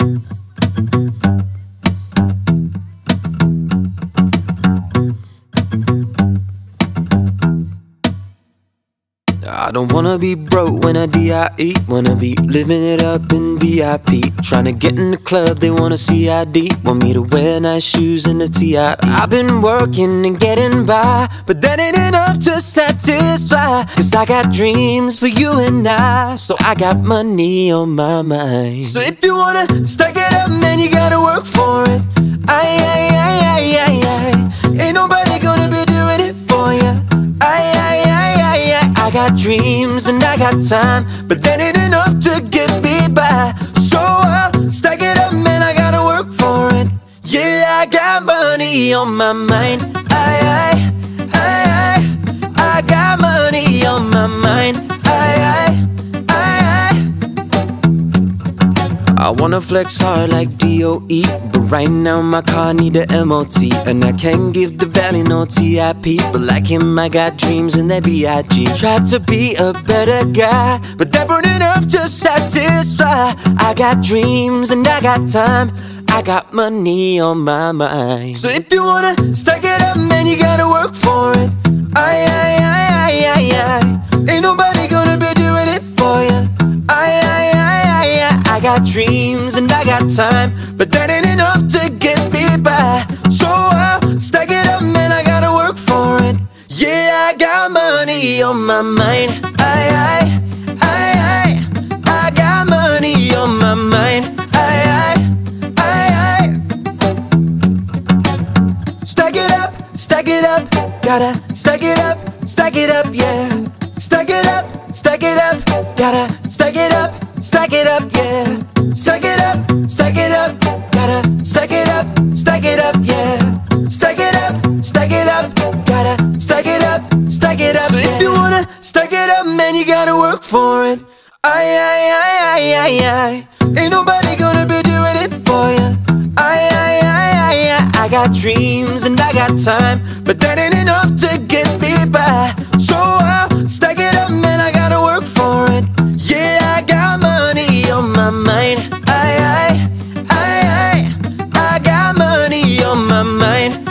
I don't wanna be broke when I D.I.E. Wanna be living it up in VIP. Tryna get in the club, they wanna see ID. Want me to wear nice shoes and a T.I.E. I've been working and getting by, but that ain't enough to satisfy. Cause I got dreams for you and I, so I got money on my mind. So if you wanna stack it up, man, you gotta work for it. Ain't nobody gonna be doing it for you. I got dreams and I got time, but that ain't enough to get me by. So I'll stack it up, man, I gotta work for it. Yeah, I got money on my mind. I got money on my mind. I wanna flex hard like DOE, but right now my car need a MOT. And I can't give the valley no TIP, but like him I got dreams and that B.I.G. Tried to be a better guy, but that weren't enough to satisfy. I got dreams and I got time, I got money on my mind. So if you wanna stack it up, man, you gotta work for it. Ain't nobody gonna be doing it for you. I got dreams and I got time, but that ain't enough to get me by. So I'll stack it up, man, I gotta work for it. Yeah, I got money on my mind. I got money on my mind. Stack it up, gotta stack it up, yeah. Stack it up, gotta stack it up, yeah. Stack it up, gotta stack it up, yeah. Stack it up, gotta stack it up, yeah. So if you wanna stack it up, man, you gotta work for it. Ain't nobody gonna be doing it for you. I got dreams and I got time, but that ain't enough to get me by. So I'll stack it up, man, I gotta work for it. Yeah, I got money on my mind. I got money on my mind.